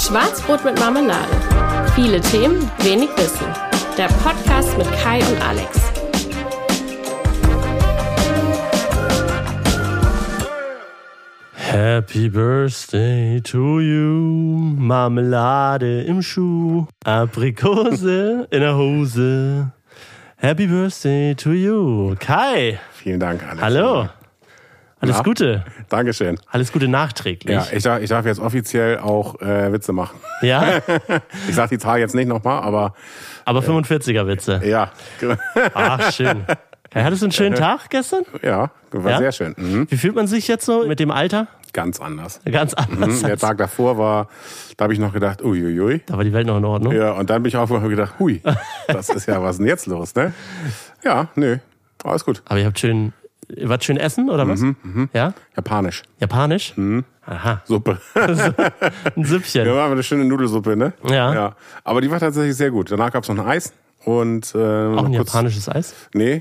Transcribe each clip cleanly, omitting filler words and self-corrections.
Schwarzbrot mit Marmelade. Viele Themen, wenig Wissen. Der Podcast mit Kai und Alex. Happy Birthday to you, Marmelade im Schuh, Aprikose in der Hose. Happy Birthday to you, Kai. Vielen Dank, Alex. Hallo. Alles Gute. Dankeschön. Alles Gute nachträglich. Ja, ich darf jetzt offiziell auch Witze machen. Ja? Ich sag die Zahl jetzt nicht nochmal, aber 45er Witze. ja. Ach, schön. Kai, hattest du einen schönen Tag gestern? Ja, war sehr schön. Mhm. Wie fühlt man sich jetzt so mit dem Alter? Ganz anders. Ganz anders. Der Tag davor da habe ich noch gedacht, uiuiui. Da war die Welt noch in Ordnung. Ja, und dann bin ich aufgewacht und gedacht, hui, das ist ja, was ist denn jetzt los, ne? Ja, nö, alles gut. Aber ihr wart schön essen, oder was? Ja? Japanisch. Japanisch? Aha. Suppe. Ein Süppchen. Ja, war eine schöne Nudelsuppe, ne? Ja. Aber die war tatsächlich sehr gut. Danach gab es noch ein Eis und auch ein japanisches Eis? Nee,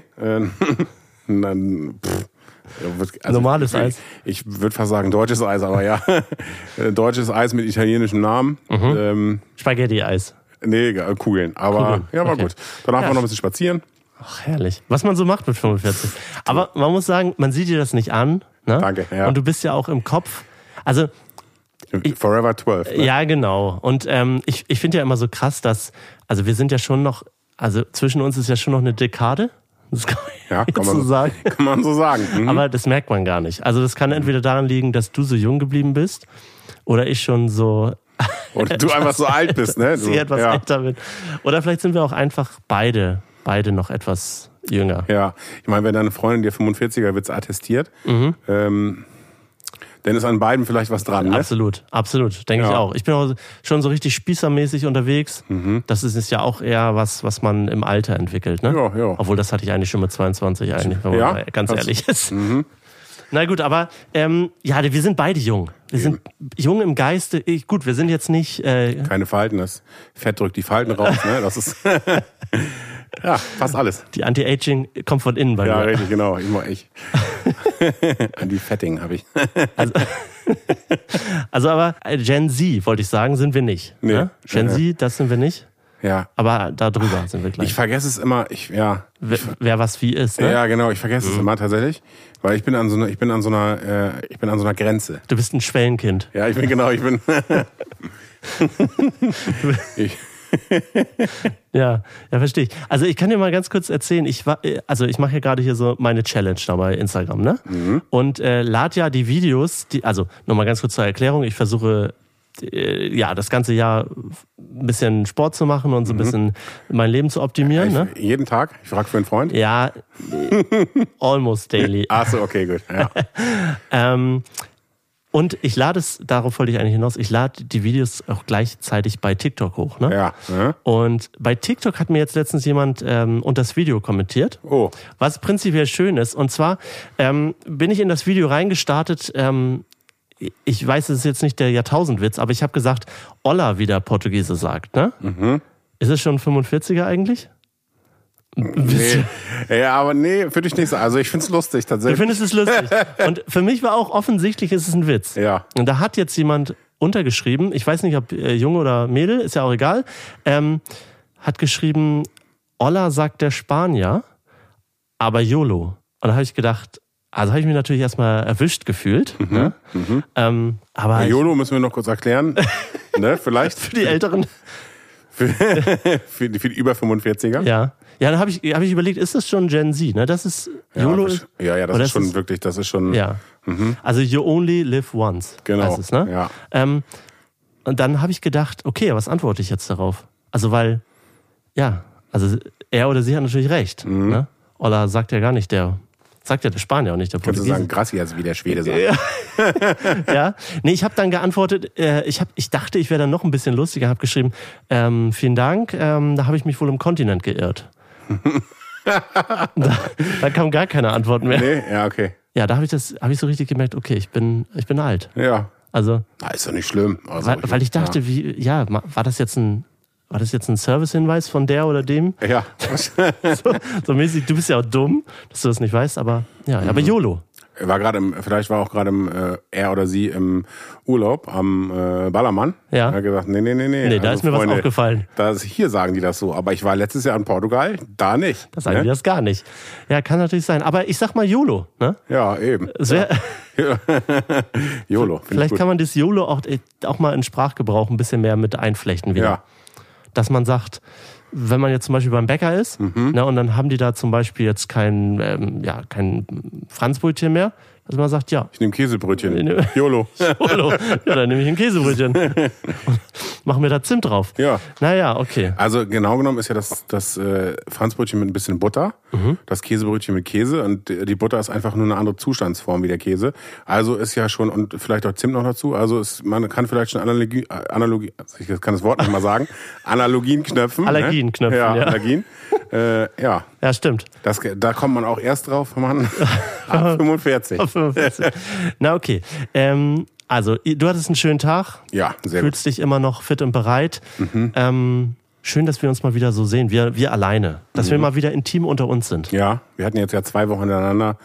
Normales Eis? Ich würde fast sagen deutsches Eis, aber ja. Deutsches Eis mit italienischem Namen. Spaghetti-Eis? Nee, Kugeln. Aber Kugeln. ja, war Okay. gut. Danach war noch ein bisschen spazieren. Ach, herrlich. Was man so macht mit 45. Aber man muss sagen, man sieht dir das nicht an. Ne? Danke, ja. Und du bist ja auch im Kopf. Also, Forever 12. Ne? ja, genau. Und ich finde ja immer so krass, also wir sind ja schon noch, also zwischen uns ist ja schon noch eine Dekade. Das kann man Ja, so sagen. Kann man so sagen. Mhm. Aber das merkt man gar nicht. Also das kann entweder daran liegen, dass du so jung geblieben bist oder ich schon so... Und du einfach so alt bist, ne? Ich etwas älter bin. Oder vielleicht sind wir auch einfach beide noch etwas jünger. Ja, ich meine, wenn deine Freundin dir 45er-Witz attestiert, dann ist an beiden vielleicht was dran, ne? Absolut, denke ich auch. Ich bin auch schon so richtig spießermäßig unterwegs. Das ist ja auch eher was man im Alter entwickelt, ne? Ja. Obwohl, das hatte ich eigentlich schon mit 22 eigentlich, wenn man mal ganz ehrlich ist. Na gut, aber wir sind beide jung. Wir sind jung im Geiste. Gut, wir sind jetzt nicht... Keine Falten, das Fett drückt die Falten raus, ne? Das ist... Ja, fast alles. Die Anti-Aging kommt von innen bei mir. Ja, richtig, genau. Ich. Anti-Fetting habe ich. Also aber Gen Z, wollte ich sagen, sind wir nicht. Nee. Ne? Gen Z, das sind wir nicht. Ja. Aber da drüber sind wir gleich. Ich vergesse es immer. Wer was wie ist, ne? Ja, genau. Ich vergesse es immer tatsächlich, weil ich bin an so einer Grenze. Du bist ein Schwellenkind. Ja, ich bin. Ja, verstehe ich. Also ich kann dir mal ganz kurz erzählen, ich mache ja gerade hier so meine Challenge da bei Instagram, ne? Und lade ja die Videos, also nochmal ganz kurz zur Erklärung, ich versuche das ganze Jahr ein bisschen Sport zu machen und so ein bisschen mein Leben zu optimieren. Ne? Jeden Tag? Ich frage für einen Freund? Ja, almost daily. Ach so, okay, gut. Ja. Und ich lade es, darauf wollte ich eigentlich hinaus, ich lade die Videos auch gleichzeitig bei TikTok hoch. Ne? Ja. Und bei TikTok hat mir jetzt letztens jemand unter das Video kommentiert, was prinzipiell schön ist. Und zwar bin ich in das Video reingestartet, ich weiß, es ist jetzt nicht der Jahrtausendwitz, aber ich habe gesagt, Olla, wie der Portugiese sagt. Ne? Ist es schon ein 45er eigentlich? Nee. Ja, aber nee, für dich nicht so. Also ich find's lustig tatsächlich. Du findest es lustig. Und für mich war auch offensichtlich, es ist ein Witz. Ja. Und da hat jetzt jemand untergeschrieben, ich weiß nicht, ob Junge oder Mädel, ist ja auch egal, hat geschrieben, Olla sagt der Spanier, aber YOLO. Und da habe ich gedacht, also habe ich mich natürlich erstmal erwischt gefühlt. Ne? Aber YOLO müssen wir noch kurz erklären. Ne, vielleicht. Für die Älteren. Für die über 45er. Ja. Ja, dann hab ich überlegt, ist das schon Gen Z? Ne? Das ist YOLO. Ja, das ist schon wirklich, das ist schon. Ja. Also you only live once. Genau. Heißt es, ne? Ja. Und dann habe ich gedacht, okay, was antworte ich jetzt darauf? Also weil, also er oder sie hat natürlich recht. Ne? Oder sagt ja gar nicht der Spanier auch nicht, der Portugiese. Kannst du sagen, gracias, wie der Schwede sagt. Ja. Nee, ich habe dann geantwortet, ich dachte, ich wäre dann noch ein bisschen lustiger, habe geschrieben, vielen Dank, da habe ich mich wohl im Kontinent geirrt. Da kam gar keine Antwort mehr. Nee, ja, okay. Ja, da habe ich so richtig gemerkt, okay, ich bin alt. Ja. Also. Ist doch nicht schlimm. Also, weil ich dachte, war das jetzt ein Service-Hinweis von der oder dem? Ja. so mäßig, du bist ja auch dumm, dass du das nicht weißt, aber aber YOLO. Vielleicht war auch gerade er oder sie im Urlaub am Ballermann. Ja. Er hat gesagt, nee. Nee, da ist mir was aufgefallen. Hier sagen die das so, aber ich war letztes Jahr in Portugal, da nicht. Da sagen die das gar nicht. Ja, kann natürlich sein. Aber ich sag mal YOLO, ne? Ja, eben. YOLO. Vielleicht kann man das YOLO auch mal in Sprachgebrauch ein bisschen mehr mit einflechten wieder. Ja. Dass man sagt, wenn man jetzt zum Beispiel beim Bäcker ist, ne, und dann haben die da zum Beispiel jetzt kein Franzbrötchen mehr, dass man sagt, ja. Ich nehme Käsebrötchen. YOLO. YOLO. Ja, dann nehme ich ein Käsebrötchen. Und mach mir da Zimt drauf. Ja. Naja, okay. Also genau genommen ist ja das Franzbrötchen mit ein bisschen Butter, das Käsebrötchen mit Käse und die Butter ist einfach nur eine andere Zustandsform wie der Käse. Also ist ja schon, und vielleicht auch Zimt noch dazu, also man kann vielleicht schon Analogie, ich kann das Wort nicht mal sagen, Analogien knöpfen. Allergien knöpfen, ja. Allergien. Ja. Ja, stimmt. Da kommt man auch erst drauf, wenn man ab 45. Na, okay. Also, du hattest einen schönen Tag. Ja, sehr Fühlst dich immer noch fit und bereit. Schön, dass wir uns mal wieder so sehen, wir alleine. Dass wir mal wieder intim unter uns sind. Ja, wir hatten jetzt ja 2 Wochen hintereinander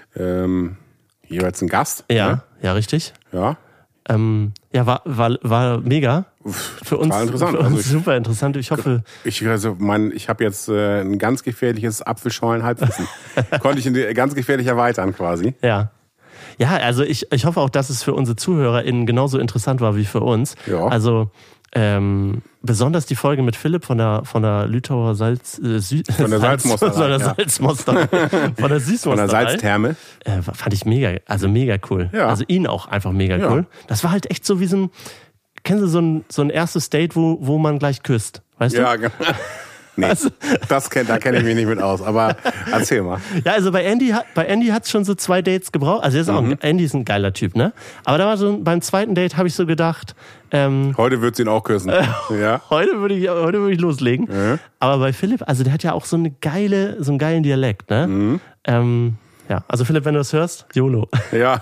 jeweils einen Gast. Ja, ne? Ja, richtig. Ja. Ja, war mega. Für uns, interessant. Für uns super interessant. Ich hoffe. Ich habe jetzt ein ganz gefährliches Apfelschorlen-Halbwissen. Konnte ich ganz gefährlich erweitern quasi. Ja. Ja, also ich hoffe auch, dass es für unsere ZuhörerInnen genauso interessant war wie für uns. Ja. Also besonders die Folge mit Philipp von der Lütauer Salzmosterei. Von der Salzmosterei. Von der Süßmosterei. Von der Salztherme. Fand ich mega cool. Ja. Also ihn auch einfach mega cool. Das war halt echt so wie kennen Sie so ein erstes Date, wo man gleich küsst, weißt du? Ja, genau. Nee, da kenne ich mich nicht mit aus, aber erzähl mal. Ja, also bei Andy hat's schon so 2 Dates gebraucht. Also Andy ist ein geiler Typ, ne? Aber da war beim zweiten Date habe ich so gedacht, heute würdest du ihn auch küssen. Ja. Heute würde ich loslegen. Aber bei Philipp, also der hat ja auch so einen geilen Dialekt, ne? Ja, also Philipp, wenn du das hörst, YOLO. Ja.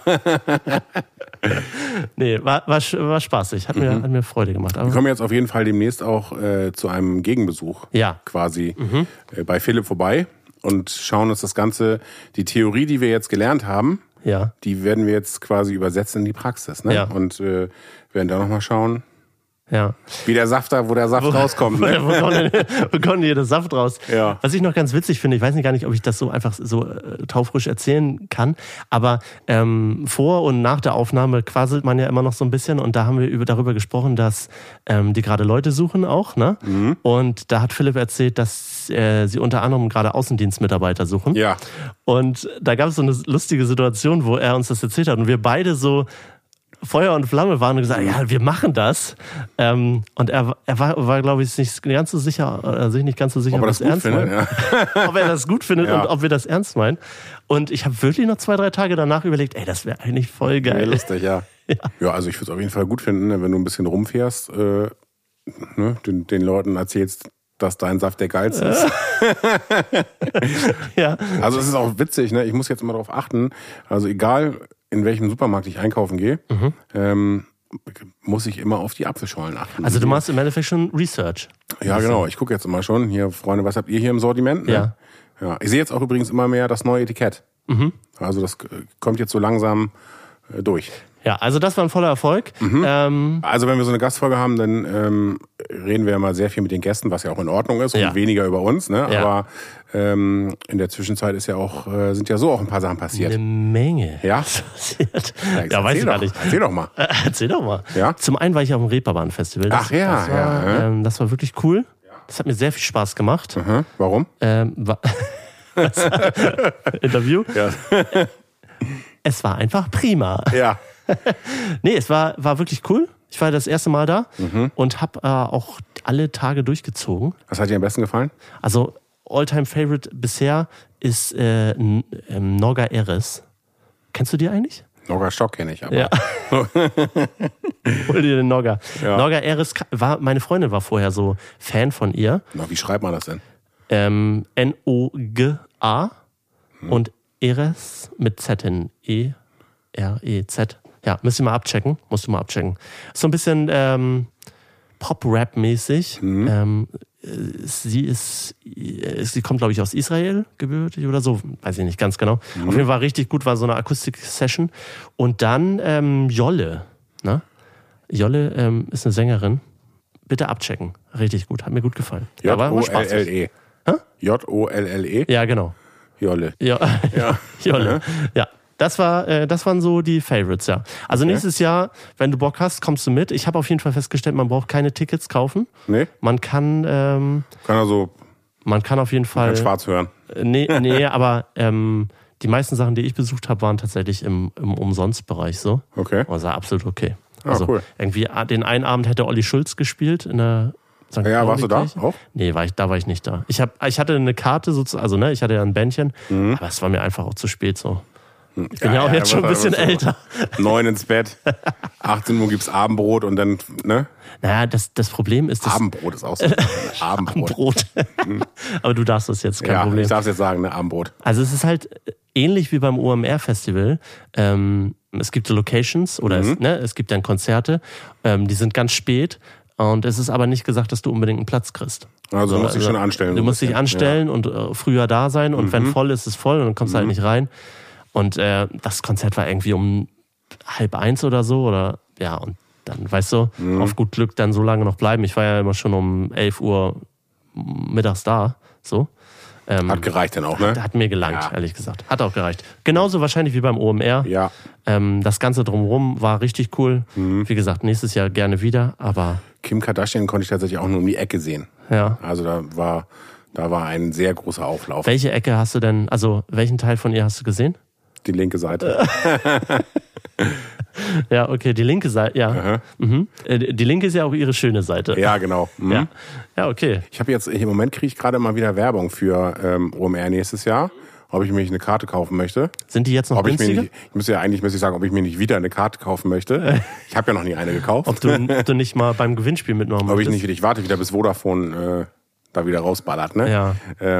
Nee, war spaßig. Hat mir Freude gemacht. Aber wir kommen jetzt auf jeden Fall demnächst auch zu einem Gegenbesuch. Ja. Quasi bei Philipp vorbei und schauen uns das Ganze, die Theorie, die wir jetzt gelernt haben, die werden wir jetzt quasi übersetzen in die Praxis. Ne? Ja. Und werden da nochmal schauen, ja. wo der Saft rauskommt. Ne? Wo kommt hier der Saft raus? Ja. Was ich noch ganz witzig finde, ich weiß gar nicht, ob ich das so einfach so taufrisch erzählen kann, aber vor und nach der Aufnahme quasselt man ja immer noch so ein bisschen und da haben wir darüber gesprochen, dass die gerade Leute suchen auch, ne? Und da hat Philipp erzählt, dass sie unter anderem gerade Außendienstmitarbeiter suchen. Ja. Und da gab es so eine lustige Situation, wo er uns das erzählt hat und wir beide so Feuer und Flamme waren und gesagt, ja, wir machen das. Und er war glaube ich, sich nicht ganz so sicher, ob er das ernst meint. Ja. Ob er das gut findet und ob wir das ernst meinen. Und ich habe wirklich noch 2-3 Tage danach überlegt, das wäre eigentlich voll geil. Ja, lustig, ja. Ja, also ich würde es auf jeden Fall gut finden, wenn du ein bisschen rumfährst, den Leuten erzählst, dass dein Saft der geilste ist. Ja. Also es ist auch witzig, ne? Ich muss jetzt immer darauf achten, also egal in welchem Supermarkt ich einkaufen gehe, muss ich immer auf die Apfelschorlen achten. Also du machst im Endeffekt schon Research. Ja, genau. Ich gucke jetzt immer schon. Hier, Freunde, was habt ihr hier im Sortiment? Ne? Ja. Ich sehe jetzt auch übrigens immer mehr das neue Etikett. Also das kommt jetzt so langsam durch. Ja, also das war ein voller Erfolg. Also wenn wir so eine Gastfolge haben, dann reden wir ja mal sehr viel mit den Gästen, was ja auch in Ordnung ist und weniger über uns. Ne? Ja. Aber in der Zwischenzeit ist sind ja so auch ein paar Sachen passiert. Eine Menge. Ja? Passiert. Ja, weiß ich gar nicht. Erzähl doch mal. Erzähl doch mal. Ja? Zum einen war ich auf dem Reeperbahn-Festival. Das war wirklich cool. Das hat mir sehr viel Spaß gemacht. Warum? Interview? Ja. Es war einfach prima. Ja. Nee, es war wirklich cool. Ich war das erste Mal da und habe auch alle Tage durchgezogen. Was hat dir am besten gefallen? Also All-Time-Favorite bisher ist Norga Eres. Kennst du die eigentlich? Norga Stock kenne ich, aber. Ja. Hol dir den Norga. Ja. Norga Eres meine Freundin war vorher so Fan von ihr. Na, wie schreibt man das denn? N-O-G-A und Eres mit Z in E-R-E-Z. Ja, musst du mal abchecken. So ein bisschen Pop-Rap-mäßig. sie kommt, glaube ich, aus Israel gebürtig oder so, weiß ich nicht ganz genau. Auf jeden Fall richtig gut, war so eine Akustik-Session. Und dann Jolle, ne? Jolle ist eine Sängerin. Bitte abchecken. Richtig gut, hat mir gut gefallen. Jolle. Jolle. Ja, genau. Jolle. Ja. Jolle. Ja. Das waren so die Favorites, ja. Also nächstes Jahr, wenn du Bock hast, kommst du mit. Ich habe auf jeden Fall festgestellt, man braucht keine Tickets kaufen. Nee? Man kann auf jeden Fall... Kann schwarz hören. Nee, aber die meisten Sachen, die ich besucht habe, waren tatsächlich im Umsonstbereich so. Okay. Also absolut okay. Ah, Also cool. irgendwie den einen Abend hätte Olli Schulz gespielt in der St. Ja, warst du da auch? Nee, da war ich nicht da. Ich hatte eine Karte sozusagen, also ich hatte ja ein Bändchen, aber es war mir einfach auch zu spät so. Ich bin ja auch jetzt schon ein bisschen älter. 9 ins Bett, 18 Uhr gibt's Abendbrot und dann, ne? Naja, das Problem ist... Abendbrot ist auch so. Abendbrot. Aber du darfst das jetzt, kein Problem. Ich darf es jetzt sagen, ne? Abendbrot. Also es ist halt ähnlich wie beim OMR-Festival. Es gibt so Locations oder es gibt dann Konzerte, die sind ganz spät und es ist aber nicht gesagt, dass du unbedingt einen Platz kriegst. Also du musst dich schon anstellen. Du musst dich anstellen und früher da sein und wenn voll ist, ist voll und dann kommst du halt nicht rein. Und das Konzert war irgendwie um 12:30 oder so und dann, weißt du, auf gut Glück dann so lange noch bleiben. Ich war ja immer schon um 11 Uhr mittags da, so. Hat gereicht dann auch, ne? Hat mir gelangt, ehrlich gesagt. Hat auch gereicht. Genauso wahrscheinlich wie beim OMR. Ja. Das Ganze drumherum war richtig cool. Wie gesagt, nächstes Jahr gerne wieder, aber... Kim Kardashian konnte ich tatsächlich auch nur um die Ecke sehen. Ja. Also da war ein sehr großer Auflauf. Welche Ecke hast du denn, also welchen Teil von ihr hast du gesehen? Die linke Seite. Ja, okay, die linke Seite, ja. Die linke ist ja auch ihre schöne Seite. Ja, genau. Ja, okay. Ich habe jetzt, im Moment kriege ich gerade mal wieder Werbung für OMR nächstes Jahr, ob ich mir eine Karte kaufen möchte. Sind die jetzt noch günstiger? Müsste ich sagen, ob ich mir nicht wieder eine Karte kaufen möchte. Ich habe ja noch nie eine gekauft. Ob du nicht mal beim Gewinnspiel mitmachen möchtest? Ich warte wieder, bis Vodafone da wieder rausballert, ne? Ja.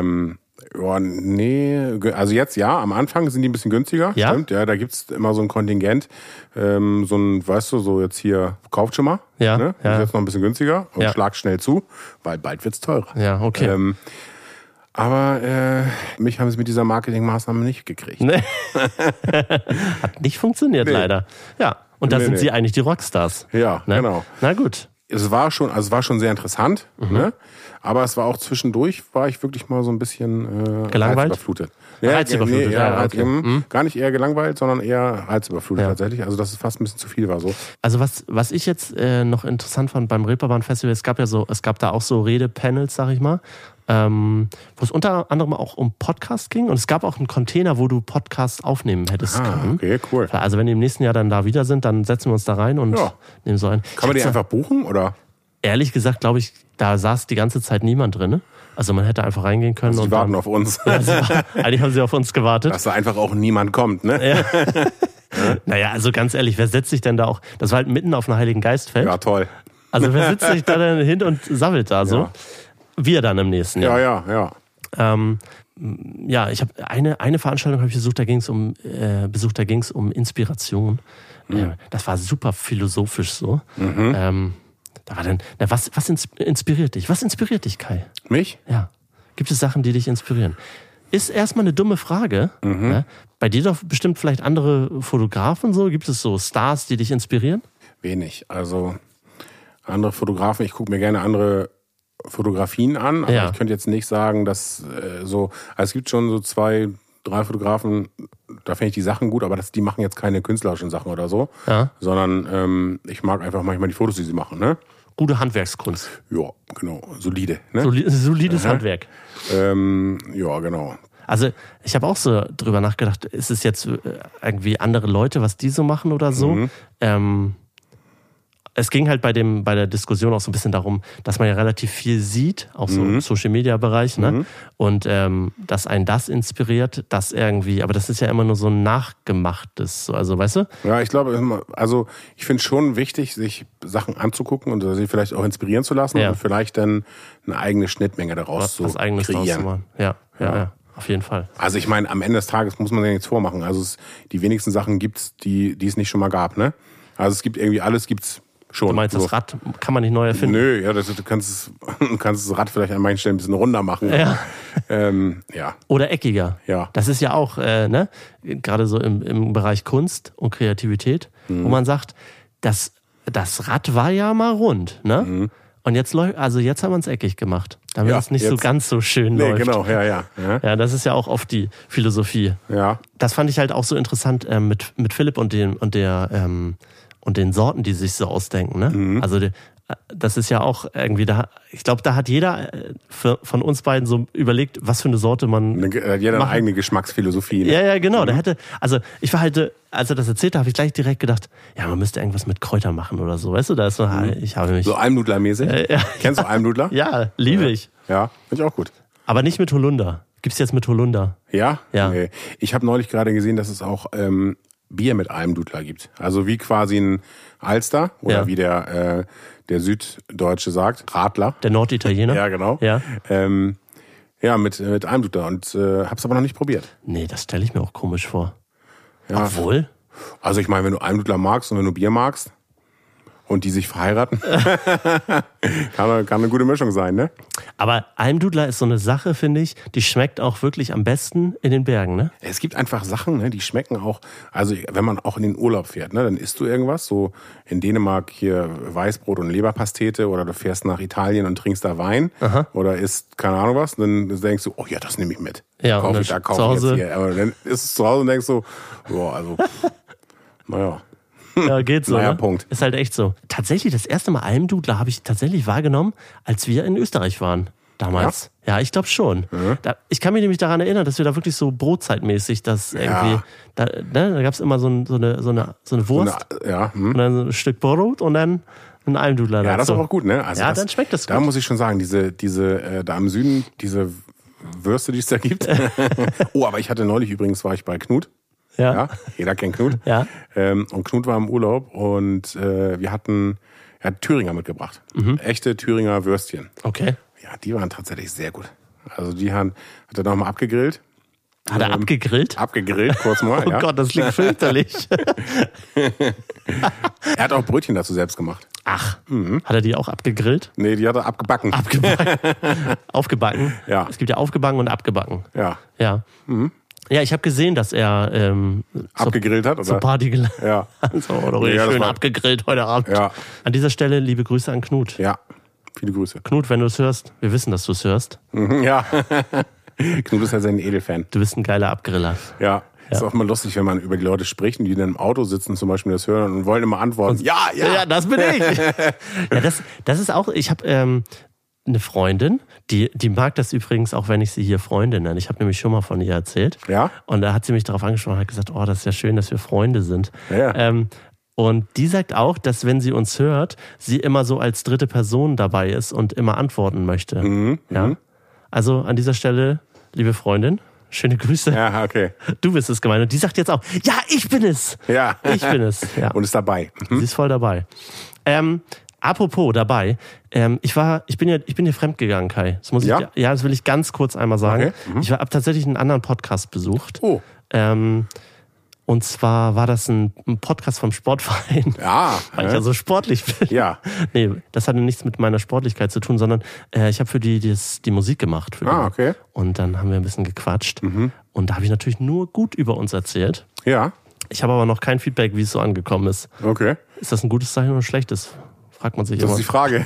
Nee, also jetzt am Anfang sind die ein bisschen günstiger, ja? Stimmt, ja, da gibt's immer so ein Kontingent, so jetzt hier, kauft schon mal, ja, ne? Ja. Ist jetzt noch ein bisschen günstiger und schlag schnell zu, weil bald wird's teurer. Ja, okay. Aber mich haben sie mit dieser Marketingmaßnahme nicht gekriegt. Nee. Hat nicht funktioniert, leider. Ja, und da sind sie eigentlich die Rockstars. Ja, ne? Genau. Na gut. Es war schon sehr interessant, ne? Aber es war auch zwischendurch, war ich wirklich mal so ein bisschen gelangweilt? Reizüberflutet. Reizüberflutet, okay. Gar nicht eher gelangweilt, sondern eher reizüberflutet tatsächlich. Also dass es fast ein bisschen zu viel war so. Also was ich jetzt noch interessant fand beim Reeperbahn-Festival, es gab da auch so Redepanels, sag ich mal, wo es unter anderem auch um Podcast ging und es gab auch einen Container, wo du Podcasts aufnehmen hättest können. Okay, cool. Also wenn die im nächsten Jahr dann da wieder sind, dann setzen wir uns da rein und nehmen so einen. Kann man die einfach buchen, oder? Ehrlich gesagt, glaube ich, da saß die ganze Zeit niemand drin. Also man hätte einfach reingehen können. Also die warten auf uns. Ja, eigentlich haben sie auf uns gewartet. Dass da einfach auch niemand kommt, ne? Ja. Naja, also ganz ehrlich, wer setzt sich denn da auch? Das war halt mitten auf einem Heiligen Geistfeld. Ja, toll. Also wer sitzt sich da denn hin und sammelt da so? Ja. Wir dann im nächsten Jahr. Ja. Ich habe eine Veranstaltung habe ich besucht, da ging es um Inspiration. Das war super philosophisch so. Da war dann, was inspiriert dich? Was inspiriert dich, Kai? Mich? Ja. Gibt es Sachen, die dich inspirieren? Ist erstmal eine dumme Frage. Ja? Bei dir doch bestimmt vielleicht andere Fotografen so. Gibt es so Stars, die dich inspirieren? Wenig. Also andere Fotografen, ich gucke mir gerne andere Fotografien an, aber ich könnte jetzt nicht sagen, dass also es gibt schon so 2, 3 Fotografen, da finde ich die Sachen gut, aber die machen jetzt keine künstlerischen Sachen oder so, sondern ich mag einfach manchmal die Fotos, die sie machen, ne? Gute Handwerkskunst. Ja, genau. Solide. Ne? Solides Handwerk. Ja, genau. Also ich habe auch so drüber nachgedacht, ist es jetzt irgendwie andere Leute, was die so machen oder so? Es ging halt bei der Diskussion auch so ein bisschen darum, dass man ja relativ viel sieht, auch so im Social-Media-Bereich, ne? Und dass einen das inspiriert, das irgendwie, aber das ist ja immer nur so ein nachgemachtes, also weißt du? Ja, ich glaube, also ich finde es schon wichtig, sich Sachen anzugucken und sich vielleicht auch inspirieren zu lassen und vielleicht dann eine eigene Schnittmenge daraus zu kreieren. Ja. Auf jeden Fall. Also ich meine, am Ende des Tages muss man ja nichts vormachen. Also die wenigsten Sachen gibt's, die es nicht schon mal gab, ne? Also es gibt irgendwie alles, gibt's Schon. Du meinst, so. das Rad kann man nicht neu erfinden? Nö, ja, du kannst das Rad vielleicht an manchen Stellen ein bisschen runder machen. Ja. Ja. Oder eckiger. Ja. Das ist ja auch, ne? Gerade so im Bereich Kunst und Kreativität, wo man sagt, das Rad war ja mal rund, ne? Und jetzt haben wir es eckig gemacht, damit es nicht so ganz so schön läuft. Genau, ja. Ja, das ist ja auch oft die Philosophie. Ja. Das fand ich halt auch so interessant mit Philipp und den Sorten, die sich so ausdenken. Ne? Also das ist ja auch irgendwie ich glaube, da hat jeder von uns beiden so überlegt, was für eine Sorte man jeder eine eigene Geschmacksphilosophie. Ne? Ja, genau. Ich war halt, als er das erzählte, habe ich gleich direkt gedacht, ja, man müsste irgendwas mit Kräutern machen oder so. Weißt du, da ist so, ich habe mich... So Almdudler-mäßig? Kennst du Almdudler? Ja, liebe ich. Ja, finde ich auch gut. Aber nicht mit Holunder. Gibt's jetzt mit Holunder? Ja? Ja. Nee. Ich habe neulich gerade gesehen, dass es auch Bier mit Almdudler gibt. Also wie quasi ein Alster oder wie der Süddeutsche sagt, Radler. Der Norditaliener? Ja, genau. Ja, mit Almdudler und hab's aber noch nicht probiert. Nee, das stelle ich mir auch komisch vor. Ja. Obwohl? Also ich meine, wenn du Almdudler magst und wenn du Bier magst und die sich verheiraten, kann eine gute Mischung sein, ne? Aber Almdudler ist so eine Sache, finde ich, die schmeckt auch wirklich am besten in den Bergen, ne? Es gibt einfach Sachen, ne, die schmecken auch, also wenn man auch in den Urlaub fährt, ne, dann isst du irgendwas, so in Dänemark hier Weißbrot und Leberpastete oder du fährst nach Italien und trinkst da Wein oder isst keine Ahnung was, dann denkst du, oh ja, das nehme ich mit. Ja, kaufe ich jetzt hier. Aber dann isst es zu Hause und denkst so, boah, also, naja. Ja, geht so. Naja, ne? Punkt. Ist halt echt so. Tatsächlich, das erste Mal Almdudler habe ich tatsächlich wahrgenommen, als wir in Österreich waren. Damals. Ja, ich glaube schon. Ich kann mich nämlich daran erinnern, dass wir da wirklich so brotzeitmäßig das irgendwie, da gab es immer so eine Wurst und dann so ein Stück Brot und dann ein Almdudler dazu. Ja, das ist aber auch gut, ne? Also dann schmeckt das gut. Da muss ich schon sagen, diese da im Süden, diese Würste, die es da gibt. Oh, aber ich hatte neulich übrigens, war ich bei Knut. Ja, jeder kennt Knut. Ja. Und Knut war im Urlaub und er hat Thüringer mitgebracht. Echte Thüringer Würstchen. Okay. Ja, die waren tatsächlich sehr gut. Also die hat er nochmal abgegrillt. Hat er abgegrillt? Abgegrillt, kurz mal. Oh Gott, das klingt fürchterlich. Er hat auch Brötchen dazu selbst gemacht. Ach, hat er die auch abgegrillt? Nee, die hat er abgebacken. Aufgebacken? Ja. Es gibt ja aufgebacken und abgebacken. Ja. Ja. Ja, ich habe gesehen, dass er abgegrillt hat, oder? zur Party geladen Ja. so, oder schön abgegrillt heute Abend. Ja. An dieser Stelle liebe Grüße an Knut. Ja, viele Grüße. Knut, wenn du es hörst, wir wissen, dass du es hörst. Ja. Knut ist ja sein Edelfan. Du bist ein geiler Abgriller. Ja. Ist auch mal lustig, wenn man über die Leute spricht und die dann im Auto sitzen zum Beispiel das hören und wollen immer antworten. Ja, das bin ich. Ja, das ist auch, ich habe eine Freundin, die mag das übrigens auch, wenn ich sie hier Freundin nenne. Ich habe nämlich schon mal von ihr erzählt. Ja? Und da hat sie mich darauf angesprochen und hat gesagt, oh, das ist ja schön, dass wir Freunde sind. Ja. Und die sagt auch, dass wenn sie uns hört, sie immer so als dritte Person dabei ist und immer antworten möchte. Ja? Also an dieser Stelle, liebe Freundin, schöne Grüße. Ja, okay. Du bist es gemeint. Und die sagt jetzt auch, ja, ich bin es. Ja. Ich bin es. Ja. Und ist dabei. Sie ist voll dabei. Apropos dabei, ich bin hier fremdgegangen, Kai. Das muss das will ich ganz kurz einmal sagen. Okay. Ich habe tatsächlich einen anderen Podcast besucht. Oh. Und zwar war das ein Podcast vom Sportverein. Ja. Weil ich ja so sportlich bin. Ja. Nee, das hatte nichts mit meiner Sportlichkeit zu tun, sondern ich habe für die Musik gemacht. Okay. Und dann haben wir ein bisschen gequatscht. Und da habe ich natürlich nur gut über uns erzählt. Ja. Ich habe aber noch kein Feedback, wie es so angekommen ist. Okay. Ist das ein gutes Zeichen oder ein schlechtes? Fragt man sich Das immer. ist die Frage.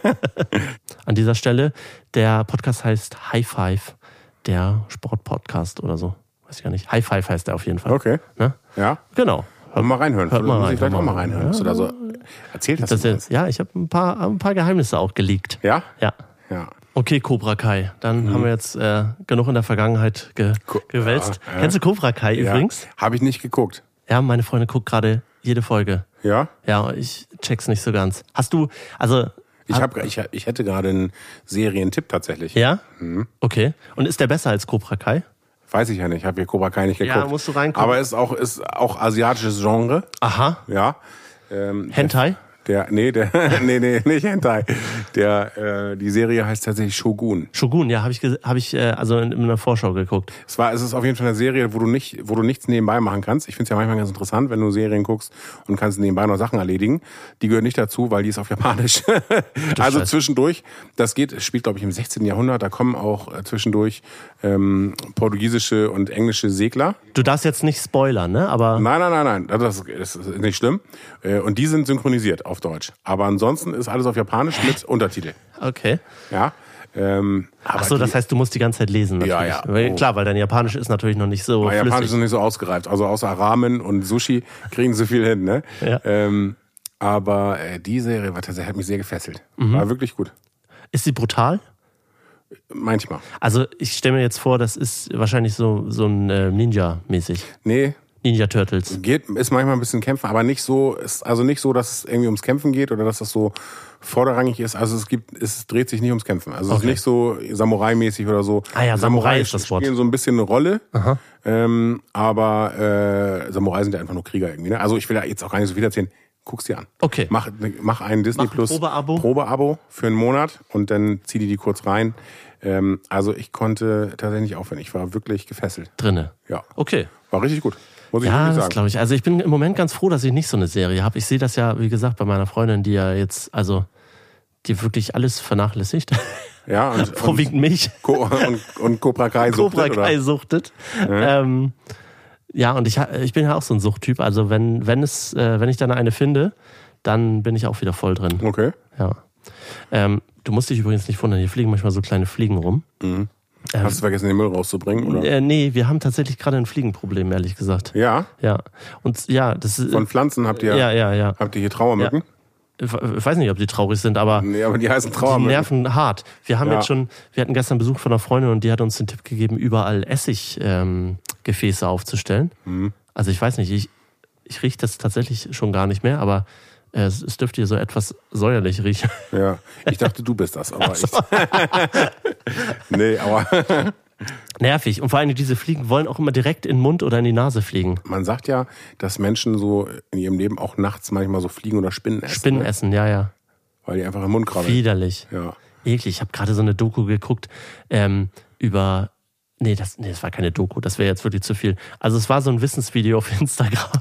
An dieser Stelle, der Podcast heißt High Five, der Sportpodcast oder so. Weiß ich gar nicht. High Five heißt der auf jeden Fall. Okay. Ne? Ja. Genau. Hört mal reinhören. Hört mal Muss rein, ich vielleicht hört auch mal mal reinhören. rein. Hast du da so erzählt? Hast du das? Ja, ich habe ein paar Geheimnisse auch geleakt. Ja? Ja. Ja. Okay, Cobra Kai. Dann haben wir jetzt genug in der Vergangenheit gewälzt. Ja. Kennst du Cobra Kai übrigens? Habe ich nicht geguckt. Ja, meine Freundin guckt gerade jede Folge. Ja? Ja, ich check's nicht so ganz. Hast du, also... Ich hätte gerade einen Serientipp tatsächlich. Ja? Okay. Und ist der besser als Cobra Kai? Weiß ich ja nicht. Ich habe hier Cobra Kai nicht geguckt. Ja, musst du reingucken. Aber ist auch asiatisches Genre. Aha. Ja. Hentai? Nee, nicht Hentai. Die Serie heißt tatsächlich Shogun. Shogun, ja, habe ich also in einer Vorschau geguckt. Es ist auf jeden Fall eine Serie, wo du nichts nebenbei machen kannst. Ich finde es ja manchmal ganz interessant, wenn du Serien guckst und kannst nebenbei noch Sachen erledigen. Die gehört nicht dazu, weil die ist auf Japanisch. Also Scheiße. Zwischendurch, spielt glaube ich im 16. Jahrhundert, da kommen auch zwischendurch portugiesische und englische Segler. Du darfst jetzt nicht spoilern, ne? Aber Nein, das ist nicht schlimm. Und die sind synchronisiert auf Deutsch. Aber ansonsten ist alles auf Japanisch mit Untertitel. okay. Ja. Ach so, das heißt, du musst die ganze Zeit lesen natürlich. Ja. Weil, klar, weil dein Japanisch ist natürlich noch nicht so flüssig. Japanisch ist noch nicht so ausgereift. Also außer Ramen und Sushi kriegen sie viel hin, ne? Ja. Aber die Serie hat mich sehr gefesselt. War wirklich gut. Ist sie brutal? Manchmal. Also ich stelle mir jetzt vor, das ist wahrscheinlich so ein Ninja-mäßig. Nee. Ninja Turtles. Ist manchmal ein bisschen kämpfen, aber nicht so, ist also nicht so, dass es irgendwie ums Kämpfen geht oder dass das so vorderrangig ist. Also es dreht sich nicht ums Kämpfen. Also es ist nicht so Samurai-mäßig oder so. Ah ja, Samurai ist das Wort. Spielen so ein bisschen eine Rolle. Aber Samurai sind ja einfach nur Krieger irgendwie. Ne? Also ich will da jetzt auch gar nicht so viel erzählen. Guck's dir an. Okay. Mach ein Disney Plus Probeabo für einen Monat und dann zieh die kurz rein. Also ich konnte tatsächlich nicht aufhören. Ich war wirklich gefesselt. Drinne. Ja. Okay. War richtig gut. Muss ich Ja, wirklich das sagen. glaube ich. Also ich bin im Moment ganz froh, dass ich nicht so eine Serie habe. Ich sehe das ja, wie gesagt, bei meiner Freundin, die ja jetzt, also die wirklich alles vernachlässigt. Ja, und Vorwiegend mich. und Cobra Kai suchtet. Cobra Kai suchtet. Ja, und ich bin ja auch so ein Suchttyp. Also wenn ich dann eine finde, dann bin ich auch wieder voll drin. Okay. Ja. Du musst dich übrigens nicht wundern, hier fliegen manchmal so kleine Fliegen rum. Hast du vergessen, den Müll rauszubringen? Oder? Nee, wir haben tatsächlich gerade ein Fliegenproblem, ehrlich gesagt. Ja? Ja. Und ja, das ist. Von Pflanzen habt ihr hier Trauermücken? Ich weiß nicht, ob die traurig sind, aber Nee, aber die heißen die Trauermücken. nerven hart. Wir hatten gestern Besuch von einer Freundin und die hat uns den Tipp gegeben, überall Essiggefäße aufzustellen. Also ich weiß nicht, ich rieche das tatsächlich schon gar nicht mehr, aber es dürfte hier so etwas säuerlich riechen. Ja, ich dachte, du bist das, aber Nee, aber Nervig. Und vor allem diese Fliegen wollen auch immer direkt in den Mund oder in die Nase fliegen. man sagt ja, dass Menschen so in ihrem Leben auch nachts manchmal so Fliegen oder Spinnen essen. Spinnen ne? essen, ja. Weil die einfach im Mund krabbeln. Widerlich. Ja. Eklig. Ich habe gerade so eine Doku geguckt über... Nee, das war keine Doku, das wäre jetzt wirklich zu viel. Also es war so ein Wissensvideo auf Instagram.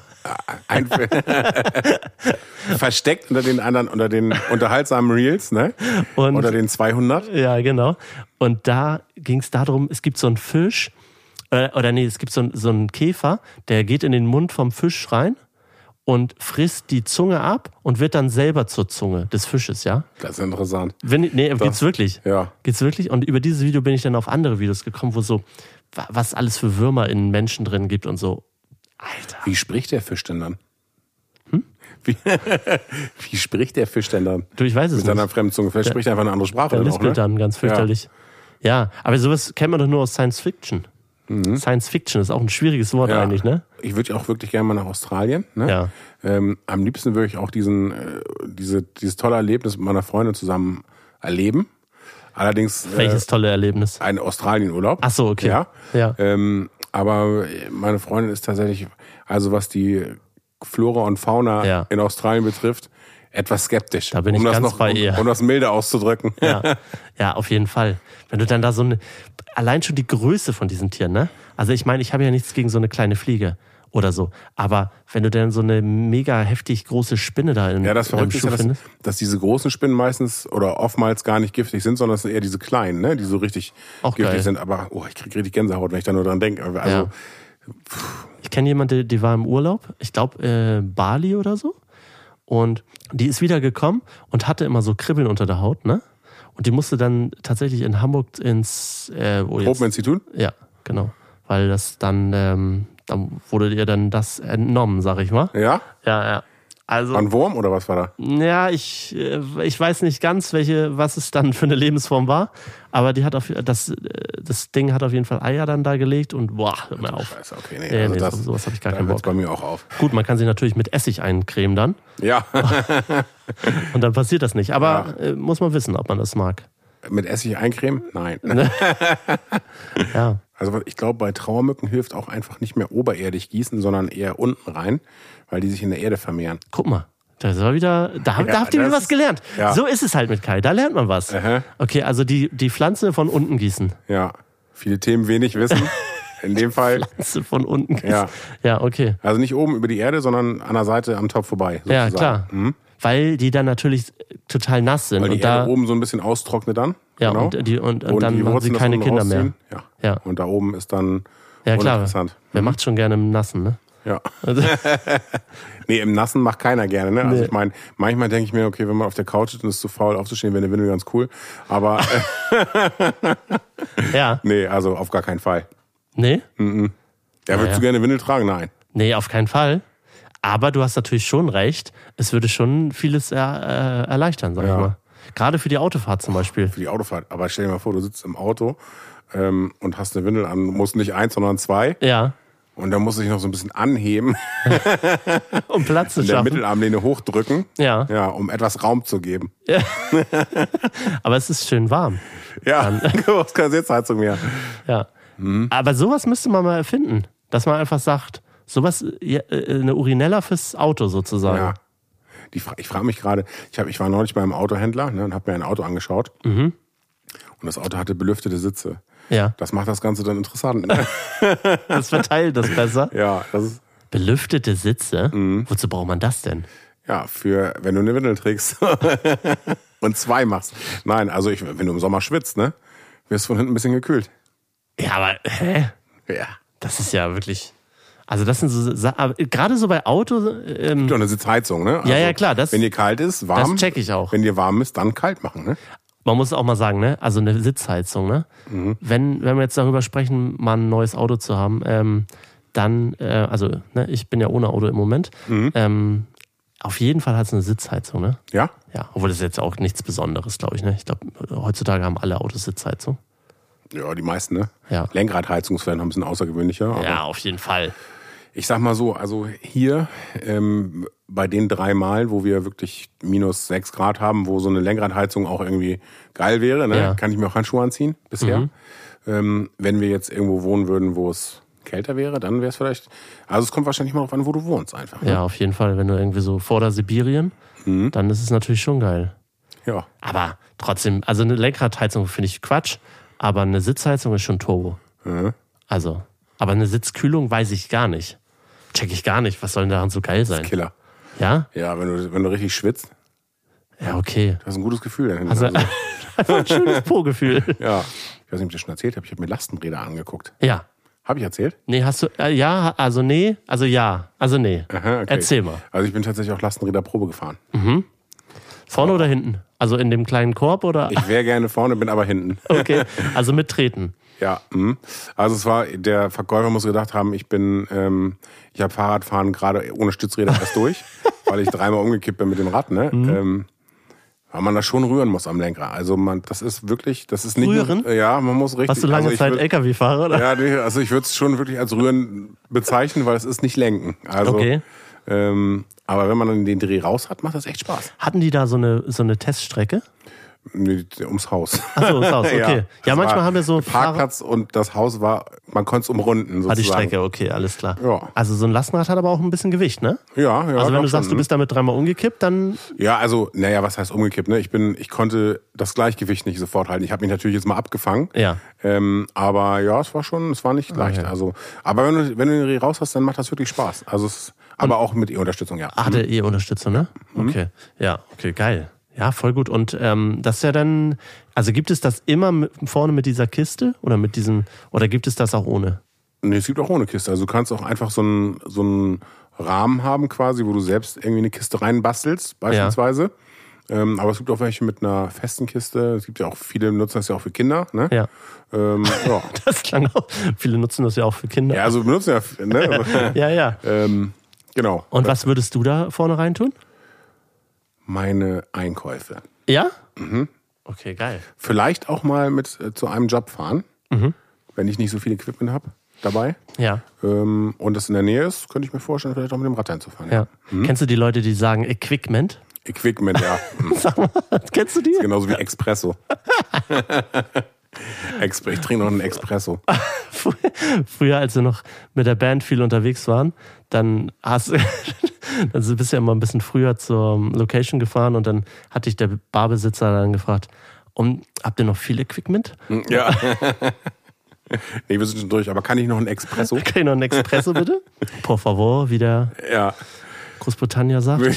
Versteckt unter den unterhaltsamen Reels, ne? Und Oder den 200. ja, genau. Und da ging es darum, es gibt so einen Fisch, es gibt so einen Käfer, der geht in den Mund vom Fisch rein und frisst die Zunge ab und wird dann selber zur Zunge des Fisches, ja? Das ist interessant. Geht's wirklich? Ja. Geht's wirklich? Und über dieses Video bin ich dann auf andere Videos gekommen, wo so, was alles für Würmer in Menschen drin gibt und so. Alter. Wie spricht der Fisch denn dann? Wie spricht der Fisch denn dann? Du, ich weiß es Mit seiner nicht. fremden Zunge. Vielleicht spricht er einfach eine andere Sprache. Der dann auch, lispelt ne? dann ganz fürchterlich. Ja, aber sowas kennt man doch nur aus Science Fiction. Science Fiction ist auch ein schwieriges Wort eigentlich, ne? Ich würde auch wirklich gerne mal nach Australien. Ne? Ja. Am liebsten würde ich auch dieses tolle Erlebnis mit meiner Freundin zusammen erleben. Allerdings Welches tolle Erlebnis? ein Australienurlaub. Ach so, okay. Ja. Ja. Aber meine Freundin ist tatsächlich, also was die Flora und Fauna in Australien betrifft, etwas skeptisch. Da bin ich ganz bei ihr. Um das milde auszudrücken. Ja, auf jeden Fall. Wenn du dann da allein schon die Größe von diesen Tieren, ne? Also ich meine, ich habe ja nichts gegen so eine kleine Fliege oder so. Aber wenn du dann so eine mega heftig große Spinne da in das Verrückte ist ja, findest. dass diese großen Spinnen meistens oder oftmals gar nicht giftig sind, sondern es sind eher diese kleinen, ne? Die so richtig auch giftig geil. sind. Aber ich kriege richtig Gänsehaut, wenn ich da nur dran denke. Also, Ich kenne jemanden, die war im Urlaub, ich glaube Bali oder so. Und die ist wieder gekommen und hatte immer so Kribbeln unter der Haut, ne? Und die musste dann tatsächlich in Hamburg ins Tropeninstitut? Ja, genau. Weil das dann wurde ihr dann das entnommen, sag ich mal. Ja? Ja. Also, Ein Wurm oder was war da? ja, ich weiß nicht ganz, was es dann für eine Lebensform war, aber die hat das Ding hat auf jeden Fall Eier dann da gelegt und boah, hör mir auf. Scheiße, okay, nee, also sowas habe ich gar da keinen hört's Bock. bei mir auch auf. Gut, man kann sie natürlich mit Essig eincremen dann Ja. und dann passiert das nicht, aber muss man wissen, ob man das mag. Mit Essig eincremen? Nein. Ja. Also ich glaube, bei Trauermücken hilft auch einfach nicht mehr oberirdisch gießen, sondern eher unten rein, weil die sich in der Erde vermehren. Guck mal, Das war wieder, da habt ihr wieder was gelernt. Ja. So ist es halt mit Kai, da lernt man was. Aha. Okay, also die Pflanze von unten gießen. Ja, viele Themen, wenig Wissen. In dem Fall. Pflanze von unten gießen. Ja. Ja, okay. Also nicht oben über die Erde, sondern an der Seite am Topf vorbei. Sozusagen. Ja, klar. Weil die dann natürlich total nass sind. Weil die und da, Erde oben so ein bisschen austrocknet dann. ja, genau. und dann die machen sie Wurzeln keine davon Kinder mehr. rausziehen. Ja. Ja. Und da oben ist dann Ja, klar. uninteressant. Wer macht schon gerne im Nassen, ne? Ja. Also, Nee, im Nassen macht keiner gerne, ne? Also Nee. ich meine, manchmal denke ich mir, okay, wenn man auf der Couch ist und ist zu faul aufzustehen, wäre eine Windel ganz cool. Aber ja. nee, also auf gar keinen Fall. Nee? Ja, würdest du gerne eine Windel tragen? Nein. Nee, auf keinen Fall. Aber du hast natürlich schon recht. Es würde schon vieles erleichtern, sag ich Ja. mal. Gerade für die Autofahrt zum Beispiel. Für die Autofahrt. Aber stell dir mal vor, du sitzt im Auto und hast eine Windel an, musst nicht 1, sondern 2. Ja. Und dann musst du dich noch so ein bisschen anheben, Um Platz zu in der schaffen. Mittelarmlehne hochdrücken. Ja. Ja, um etwas Raum zu geben. Aber es ist schön warm. Ja, du hast keine Sitzheizung mehr. Ja. Aber sowas müsste man mal erfinden. Dass man einfach sagt, sowas, eine Urinella fürs Auto sozusagen. Ja. Ich frage mich gerade, ich war neulich beim Autohändler, ne, und habe mir ein Auto angeschaut. Und das Auto hatte belüftete Sitze. Ja. Das macht das Ganze dann interessant. Ne? Das verteilt das besser. Ja, das ist Belüftete Sitze? Wozu braucht man das denn? ja für, wenn du eine Windel trägst und 2 machst. Nein, also wenn du im Sommer schwitzt, ne, wirst du von hinten ein bisschen gekühlt. Ja, aber, hä? Ja. Das ist ja wirklich. Also, das sind so. Gerade so bei Auto. Gibt auch eine Sitzheizung, ne? Also, ja, klar, das- wenn dir kalt ist, warm. das check ich auch. Wenn dir warm ist, dann kalt machen, ne? Man muss auch mal sagen, ne? Also eine Sitzheizung, ne? Wenn wir jetzt darüber sprechen, mal ein neues Auto zu haben, dann, also, ne, ich bin ja ohne Auto im Moment. Auf jeden Fall hat es eine Sitzheizung, ne? Ja? Ja, obwohl das ist jetzt auch nichts Besonderes, glaube ich, ne? Ich glaube, heutzutage haben alle Autos Sitzheizung. Ja, die meisten, ne? Ja. Lenkradheizungsfans haben ein bisschen außergewöhnlicher. Aber Ja, auf jeden Fall. ich sag mal so, also hier bei den 3 Mal, wo wir wirklich minus 6 Grad haben, wo so eine Lenkradheizung auch irgendwie geil wäre, ne? Ja. Kann ich mir auch Handschuhe anziehen bisher. Wenn wir jetzt irgendwo wohnen würden, wo es kälter wäre, dann wäre es vielleicht, also es kommt wahrscheinlich mal drauf an, wo du wohnst einfach. Ne? Ja, auf jeden Fall. Wenn du irgendwie so vor Sibirien, dann ist es natürlich schon geil. Ja. Aber trotzdem, also eine Lenkradheizung finde ich Quatsch, aber eine Sitzheizung ist schon Turbo. Also, aber eine Sitzkühlung weiß ich gar nicht. Check ich gar nicht. Was soll denn daran so geil sein? Killer. Ja? Ja, wenn du richtig schwitzt, Ja, okay. hast du ein gutes Gefühl. Dann Also, einfach ein schönes Po-Gefühl. ja. Ich weiß nicht, ob ich das schon erzählt habe. Ich habe mir Lastenräder angeguckt. Ja. Habe ich erzählt? Nee, hast du, ja, also nee, also ja, also nee. Aha, okay. Erzähl mal. Also ich bin tatsächlich auch Lastenräder Probe gefahren. Vorne oder hinten? Also in dem kleinen Korb oder? Ich wäre gerne vorne, bin aber hinten. Okay, also mit Treten. Ja, also es war, der Verkäufer muss gedacht haben, ich habe Fahrradfahren gerade ohne Stützräder erst durch, weil ich 3-mal umgekippt bin mit dem Rad, ne? Weil man das schon rühren muss am Lenkrad. Also das ist wirklich, das ist nicht Rühren? Nur, ja, man muss richtig. Hast du lange also ich Zeit würd- LKW-Fahrer, oder? Ja, nee, also ich würde es schon wirklich als Rühren bezeichnen, weil es ist nicht Lenken. Also, Okay. Aber wenn man dann den Dreh raus hat, macht das echt Spaß. Hatten die da so eine Teststrecke? Nee, ums Haus. Achso, das Haus, okay. Ja, das manchmal war haben wir so der Parkplatz und das Haus war, man konnte es umrunden War die sozusagen. Strecke, okay, alles klar. Ja. Also so ein Lastenrad hat aber auch ein bisschen Gewicht, ne? Ja, Also wenn doch du sagst, schon, du bist damit 3-mal umgekippt, dann Ja, also, naja, was heißt umgekippt, ne? Ich konnte das Gleichgewicht nicht sofort halten. Ich habe mich natürlich jetzt mal abgefangen. ja. Aber ja, es war nicht leicht. ja. Also, aber wenn du den Dreh raus hast, dann macht das wirklich Spaß. Also aber auch mit E-Unterstützung, ja. Hatte ihr Unterstützung, ne? Okay. Ja, okay, geil. Ja, voll gut. Und das ist ja dann, also gibt es das immer vorne mit dieser Kiste oder oder gibt es das auch ohne? Nee, es gibt auch ohne Kiste. Also du kannst auch einfach so einen Rahmen haben quasi, wo du selbst irgendwie eine Kiste reinbastelst, beispielsweise. Aber es gibt auch welche mit einer festen Kiste. Es gibt ja auch viele nutzen das ja auch für Kinder, ne? Ja. Ja. Das klang auch. Viele nutzen das ja auch für Kinder. Ja, also benutzen ja, ne? Ja, ja. Genau. Und was würdest du da vorne reintun? Meine Einkäufe. Ja? Okay, geil. Vielleicht auch mal mit zu einem Job fahren, wenn ich nicht so viel Equipment habe dabei. Ja. Und es in der Nähe ist, könnte ich mir vorstellen, vielleicht auch mit dem Rad einzufahren. Ja. Kennst du die Leute, die sagen Equipment? Equipment, ja. Sag mal, kennst du die? Genauso wie Espresso. Ich trinke noch einen Espresso. Früher, als wir noch mit der Band viel unterwegs waren, dann Also bist ja immer ein bisschen früher zur Location gefahren und dann hat dich der Barbesitzer dann gefragt, habt ihr noch viel Equipment? Ja. Nee, wir sind schon durch, aber kann ich noch einen Espresso? Kann ich noch einen Espresso, bitte? Por favor, wie der Großbritannier sagt.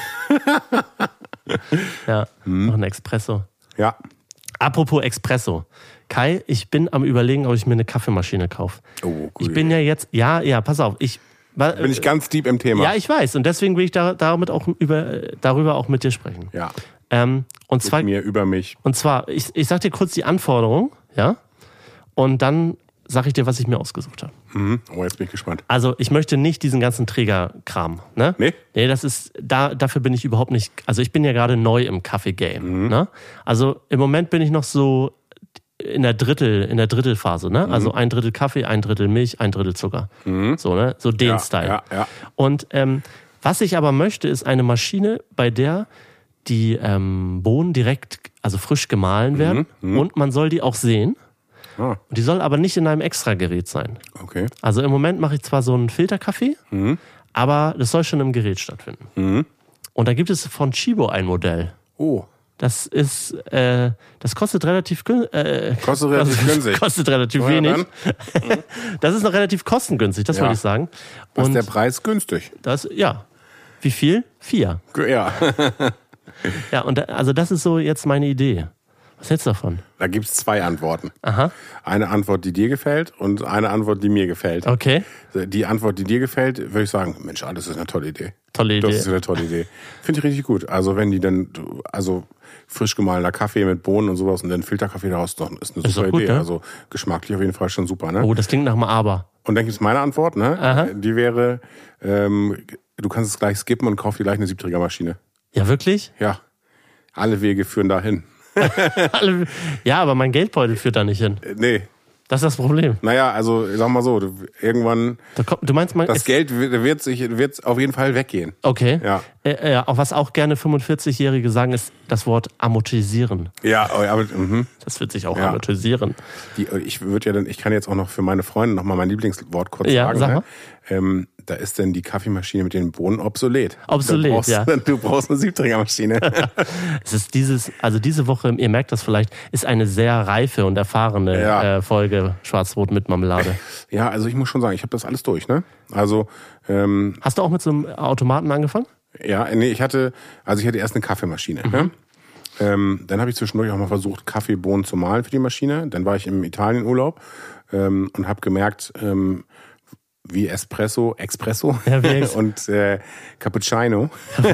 Ja, noch ein Espresso. Ja. Apropos Espresso. Kai, ich bin am Überlegen, ob ich mir eine Kaffeemaschine kaufe. Oh, gut. Ich bin ja jetzt, pass auf, bin ich ganz deep im Thema. Ja, ich weiß. Und deswegen will ich darüber auch mit dir sprechen. Ja. Und zwar mit mir, über mich. Und zwar, ich sag dir kurz die Anforderung, ja? Und dann sag ich dir, was ich mir ausgesucht habe. Oh, jetzt bin ich gespannt. Also, ich möchte nicht diesen ganzen Trägerkram, ne? Nee? Nee, dafür bin ich überhaupt nicht, also ich bin ja gerade neu im Kaffee-Game, ne? Also, im Moment bin ich noch so in der Drittelphase, ne? Also 1/3 Kaffee, 1/3 Milch, 1/3 Zucker. So, ne? So den Style. Ja. Und was ich aber möchte, ist eine Maschine, bei der die Bohnen direkt, also frisch gemahlen werden und man soll die auch sehen. Und die soll aber nicht in einem Extragerät sein. Okay. Also im Moment mache ich zwar so einen Filterkaffee, aber das soll schon im Gerät stattfinden. Und da gibt es von Chibo ein Modell. Oh. Das ist, das kostet relativ günstig. Kostet relativ wenig. Das ist noch relativ kostengünstig, das wollte ich sagen. Was ist der Preis günstig? Wie viel? 4. Ja. Ja, und also das ist so jetzt meine Idee. Was hältst du davon? Da gibt es 2 Antworten. Aha. Eine Antwort, die dir gefällt und eine Antwort, die mir gefällt. Okay. Die Antwort, die dir gefällt, würde ich sagen, Mensch, das ist eine tolle Idee. Tolle Idee. Das ist eine tolle Idee. Finde ich richtig gut. Also wenn die dann, frisch gemahlener Kaffee mit Bohnen und sowas und dann Filterkaffee daraus, ist eine super gut, Idee. ne? Also geschmacklich auf jeden Fall schon super, ne? Oh, das klingt nach einem Aber. Und dann gibt es meine Antwort, ne? Aha. Die wäre, du kannst es gleich skippen und kauf dir gleich eine Siebträgermaschine. Ja, wirklich? Ja. Alle Wege führen dahin. Ja, aber mein Geldbeutel führt da nicht hin. Nee. Das ist das Problem. Naja, also sag mal so, irgendwann Du meinst mal, das Geld wird auf jeden Fall weggehen. Okay. Ja. Auch was auch gerne 45-Jährige sagen, ist das Wort amortisieren. Ja, aber Das wird sich auch amortisieren. Ich kann jetzt auch noch für meine Freunde noch mal mein Lieblingswort kurz sagen. Sag mal. Ne? Da ist denn die Kaffeemaschine mit den Bohnen obsolet. Du brauchst eine Siebträgermaschine. Es ist diese Woche, ihr merkt das vielleicht, ist eine sehr reife und erfahrene Folge Schwarz-Rot mit Marmelade. Ja, also ich muss schon sagen, ich habe das alles durch, ne? Also hast du auch mit so einem Automaten angefangen? Ja, nee, ich hatte erst eine Kaffeemaschine. Ne? Dann habe ich zwischendurch auch mal versucht, Kaffeebohnen zu mahlen für die Maschine. Dann war ich im Italienurlaub und habe gemerkt, wie Espresso und Cappuccino,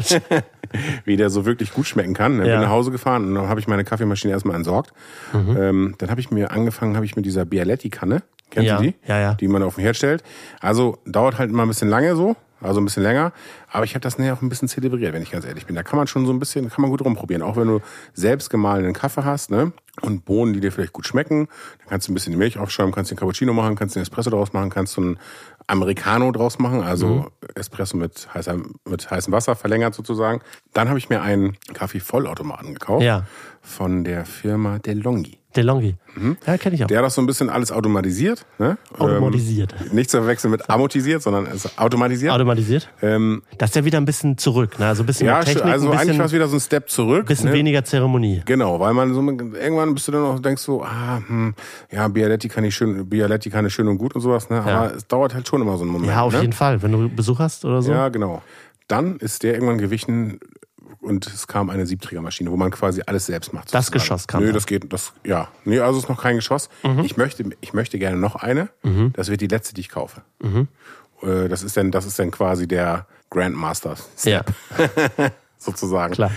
wie der so wirklich gut schmecken kann. Dann bin ich nach Hause gefahren und dann habe ich meine Kaffeemaschine erstmal entsorgt. Dann habe ich mit dieser Bialetti-Kanne, kennst du die? Ja. Die man auf den Herd stellt. Also dauert halt immer ein bisschen lange so. Also ein bisschen länger, aber ich habe das näher auch ein bisschen zelebriert, wenn ich ganz ehrlich bin. Da kann man schon kann man gut rumprobieren. Auch wenn du selbst gemahlenen Kaffee hast, ne? Und Bohnen, die dir vielleicht gut schmecken, dann kannst du ein bisschen die Milch aufschäumen, kannst den Cappuccino machen, kannst den Espresso draus machen, kannst du einen Americano draus machen, also Espresso mit heißem Wasser verlängert sozusagen. Dann habe ich mir einen Kaffee-Vollautomaten gekauft von der Firma DeLonghi. DeLonghi. Ja, kenne ich auch. Der hat das so ein bisschen alles automatisiert. Ne? Automatisiert. Nicht zu verwechseln mit amortisiert, sondern ist automatisiert. Das ist ja wieder ein bisschen zurück, ne? Also ein bisschen mehr Technik, also eigentlich war es wieder so ein Step zurück. Ein bisschen weniger Zeremonie. Genau, weil man so irgendwann bist du dann auch denkst so, Bialetti kann ich schön und gut und sowas, ne? Aber es dauert halt schon immer so einen Moment. Ja, auf jeden Fall, wenn du Besuch hast oder so. Ja, genau. Dann ist der irgendwann gewichen und es kam eine Siebträgermaschine, wo man quasi alles selbst macht. Das Geschoss kam. Nö, also ist noch kein Geschoss. Ich möchte gerne noch eine. Das wird die letzte, die ich kaufe. Das ist dann quasi der Grandmaster Step. Sozusagen. Klar.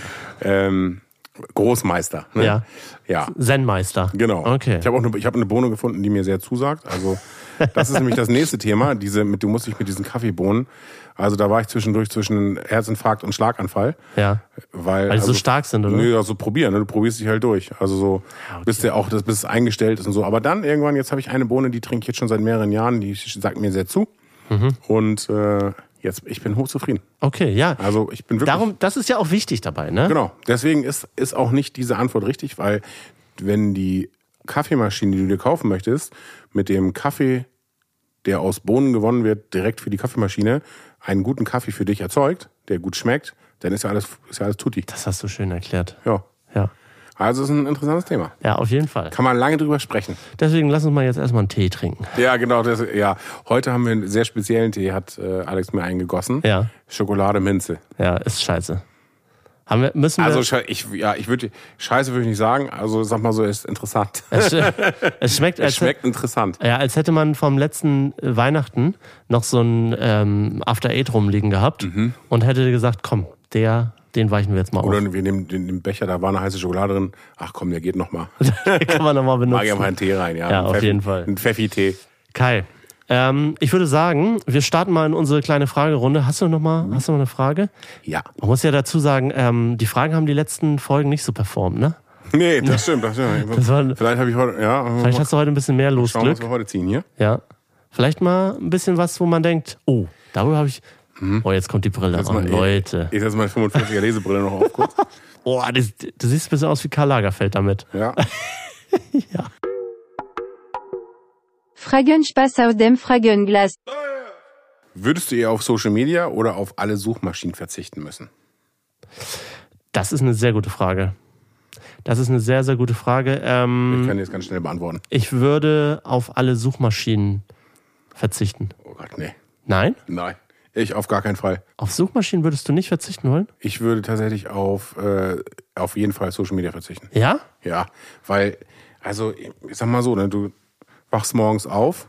Großmeister. Ne? Ja. Zen-Meister. Genau. Okay. Ich habe eine Bohne gefunden, die mir sehr zusagt. Also das ist nämlich das nächste Thema. Du musst dich mit diesen Kaffeebohnen. Also da war ich zwischendurch zwischen Herzinfarkt und Schlaganfall. Ja. Weil die so stark sind, oder? Nö, so probieren. Ne? Du probierst dich halt durch. Also so, bis es eingestellt ist und so. Aber dann irgendwann, jetzt habe ich eine Bohne, die trinke ich jetzt schon seit mehreren Jahren. Die sagt mir sehr zu. Und ich bin hochzufrieden. Okay, ja. Also ich bin wirklich. Das ist ja auch wichtig dabei, ne? Genau. Deswegen ist auch nicht diese Antwort richtig, weil wenn die Kaffeemaschine, die du dir kaufen möchtest, mit dem Kaffee, der aus Bohnen gewonnen wird, direkt für die Kaffeemaschine, einen guten Kaffee für dich erzeugt, der gut schmeckt, dann ist ja alles tutti. Das hast du schön erklärt. Ja. Also es ist ein interessantes Thema. Ja, auf jeden Fall. Kann man lange drüber sprechen. Deswegen lass uns mal jetzt erstmal einen Tee trinken. Ja, genau. Heute haben wir einen sehr speziellen Tee, hat Alex mir eingegossen. Ja. Schokolade Minze. Ja, ist scheiße. Scheiße würde ich nicht sagen. Also sag mal so, ist interessant. Es schmeckt interessant. Ja, als hätte man vom letzten Weihnachten noch so ein After Eight rumliegen gehabt und hätte gesagt, komm, den weichen wir jetzt mal auf. Oder wir nehmen den Becher, da war eine heiße Schokolade drin. Ach komm, der geht nochmal. Kann man nochmal benutzen. Mag ich einfach einen Tee rein, ja. Auf jeden Fall. Ein Pfeffi-Tee. Kai, ich würde sagen, wir starten mal in unsere kleine Fragerunde. Hast du noch eine Frage? Ja. Man muss ja dazu sagen, die Fragen haben die letzten Folgen nicht so performt, ne? Nee, das stimmt. Vielleicht habe ich heute, Vielleicht hast du heute ein bisschen mehr Losglück. Schauen wir, was wir heute ziehen hier. Ja. Vielleicht mal ein bisschen was, wo man denkt, oh, darüber habe ich... Oh, jetzt kommt die Brille an, Leute. Ich setze meine 45er Lesebrille noch auf kurz. Oh, du siehst ein bisschen aus wie Karl Lagerfeld damit. Ja. Ja. Fragenspaß aus dem Fragenglas. Würdest du eher auf Social Media oder auf alle Suchmaschinen verzichten müssen? Das ist eine sehr gute Frage. Das ist eine sehr, sehr gute Frage. Ich kann die jetzt ganz schnell beantworten. Ich würde auf alle Suchmaschinen verzichten. Oh Gott, nee. Nein? Nein. Ich auf gar keinen Fall. Auf Suchmaschinen würdest du nicht verzichten wollen? Ich würde tatsächlich auf jeden Fall Social Media verzichten. Ja? Ja, weil, also ich sag mal so, ne, du wachst morgens auf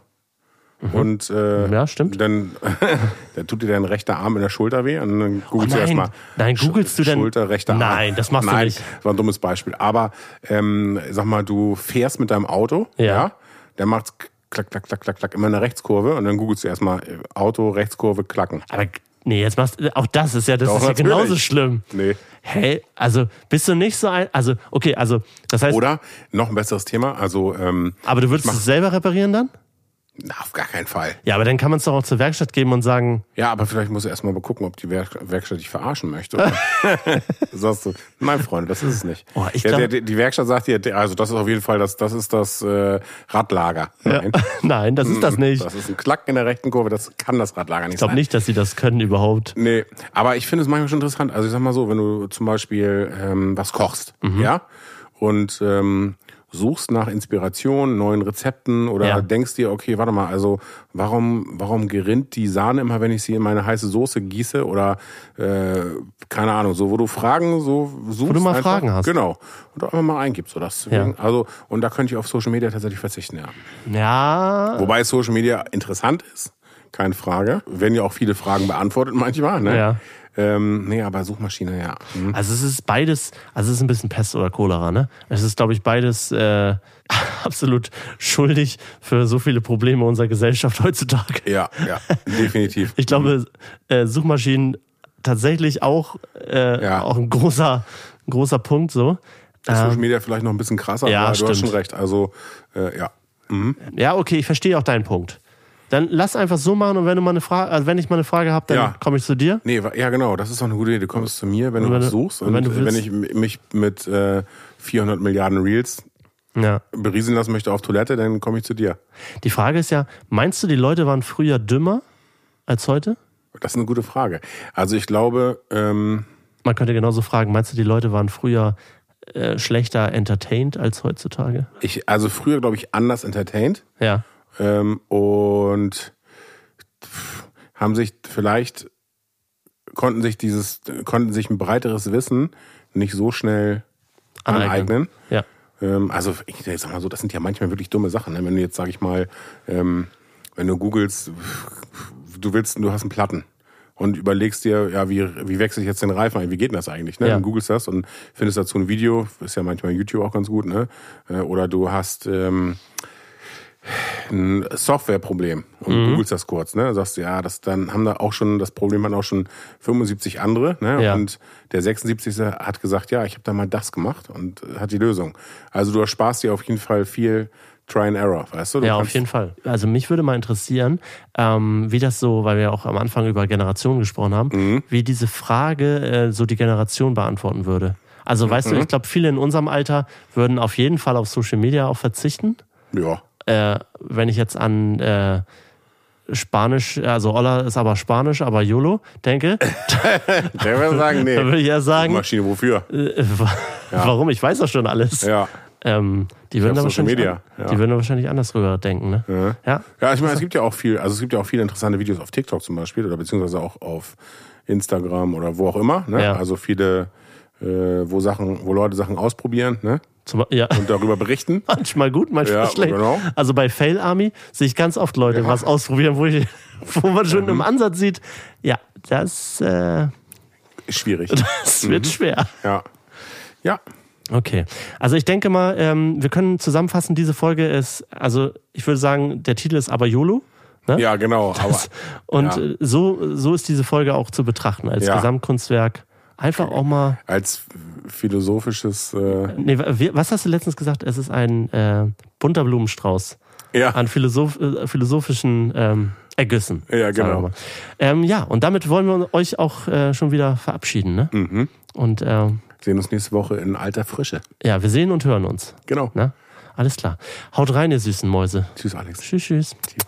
und ja, stimmt. Dann tut dir dein rechter Arm in der Schulter weh und dann googelst du erstmal. Nein, googelst du denn? Schulter, rechter Arm. Nein, das machst du nicht. Das war ein dummes Beispiel. Aber sag mal, du fährst mit deinem Auto, ja, der macht's klack, klack, klack, klack, klack, immer eine Rechtskurve und dann googelst du erstmal Auto, Rechtskurve, klacken. Aber nee, jetzt machst du, auch das ist ja genauso schlimm. Nee. Hey, also bist du nicht so das heißt... Oder, noch ein besseres Thema, also... aber du würdest es selber reparieren dann? Na, auf gar keinen Fall. Ja, aber dann kann man es doch auch zur Werkstatt geben und sagen... Ja, aber vielleicht musst du erstmal mal gucken, ob die Werkstatt dich verarschen möchte. Oder? Sagst du, mein Freund, das ist es nicht. Oh, die Werkstatt sagt dir, also das ist auf jeden Fall das ist das Radlager. Nein. Ja. Nein, das ist das nicht. Das ist ein Klack in der rechten Kurve, das kann das Radlager nicht sein. Ich glaube nicht, dass sie das können überhaupt. Nee, aber ich finde es manchmal schon interessant. Also ich sag mal so, wenn du zum Beispiel was kochst, ja, und suchst nach Inspiration, neuen Rezepten oder denkst dir, okay, warte mal, also warum gerinnt die Sahne immer, wenn ich sie in meine heiße Soße gieße oder keine Ahnung, so wo du Fragen so suchst. Wo du mal Fragen hast. Genau. Und du einfach mal eingibst. Oder das. Ja. Also, und da könnte ich auf Social Media tatsächlich verzichten, ja. Ja. Wobei Social Media interessant ist, keine Frage. Werden ja auch viele Fragen beantwortet manchmal, ne? Ja. Nee, aber Suchmaschine, ja. Also es ist beides, es ist ein bisschen Pest oder Cholera, ne? Es ist, glaube ich, beides absolut schuldig für so viele Probleme unserer Gesellschaft heutzutage. Ja, definitiv. Ich glaube, Suchmaschinen tatsächlich auch ein großer Punkt so. Social Media vielleicht noch ein bisschen krasser, ja, aber stimmt. Du hast schon recht. Also, ja. Ja, okay, ich verstehe auch deinen Punkt. Dann lass einfach so machen und wenn ich mal eine Frage habe, dann komme ich zu dir. Nee, ja genau, das ist doch eine gute Idee. Du kommst zu mir, wenn du was suchst und wenn ich mich mit 400 Milliarden Reels berieseln lassen möchte auf Toilette, dann komme ich zu dir. Die Frage ist ja, meinst du, die Leute waren früher dümmer als heute? Das ist eine gute Frage. Also ich glaube... Man könnte genauso fragen, meinst du, die Leute waren früher schlechter entertained als heutzutage? Also früher, glaube ich, anders entertained. Ja. Und haben sich vielleicht konnten sich ein breiteres Wissen nicht so schnell aneignen. Ja. Also ich sag mal so, das sind ja manchmal wirklich dumme Sachen. Ne? Wenn du jetzt, sag ich mal, wenn du googelst, du hast einen Platten und überlegst dir, ja, wie wechsle ich jetzt den Reifen ein? Wie geht denn das eigentlich? Ne? Ja. Dann googelst das und findest dazu ein Video, ist ja manchmal YouTube auch ganz gut, ne? Oder du hast ein Softwareproblem und googelst das kurz, ne? Sagst ja, dann haben da auch schon, das Problem haben auch schon 75 andere, ne? Ja. Und der 76. hat gesagt, ja, ich habe da mal das gemacht und hat die Lösung. Also du ersparst dir auf jeden Fall viel Try and Error, weißt du? Ja, auf jeden Fall. Also mich würde mal interessieren, wie das so, weil wir auch am Anfang über Generationen gesprochen haben, wie diese Frage so die Generation beantworten würde. Also weißt du, ich glaube, viele in unserem Alter würden auf jeden Fall auf Social Media auch verzichten. Ja. Wenn ich jetzt an Spanisch, also Olla ist aber Spanisch, aber YOLO, denke. Der würde sagen, nee. Da würde ich ja sagen. Maschine, wofür? Warum? Ich weiß doch schon alles. Ja. Die würden da wahrscheinlich anders rüber denken, ne? Ja, ich meine, es gibt ja auch viele interessante Videos auf TikTok zum Beispiel oder beziehungsweise auch auf Instagram oder wo auch immer, ne? Ja. Also viele, wo Leute Sachen ausprobieren, ne? Und darüber berichten. Manchmal gut, manchmal schlecht. Genau. Also bei Fail Army sehe ich ganz oft Leute was ausprobieren, wo man schon im Ansatz sieht, ja, das schwierig. Das wird schwer. Ja. Okay. Also ich denke mal, wir können zusammenfassen, diese Folge ist, also ich würde sagen, der Titel ist aber YOLO. Ne? Ja, genau. So ist diese Folge auch zu betrachten, als Gesamtkunstwerk. Einfach auch mal... Als philosophisches... was hast du letztens gesagt? Es ist ein bunter Blumenstrauß an philosophischen Ergüssen. Ja, genau. Und damit wollen wir euch auch schon wieder verabschieden. Ne? Mhm. Und sehen uns nächste Woche in alter Frische. Ja, wir sehen und hören uns. Genau. Ne? Alles klar. Haut rein, ihr süßen Mäuse. Tschüss, Alex. Tschüss.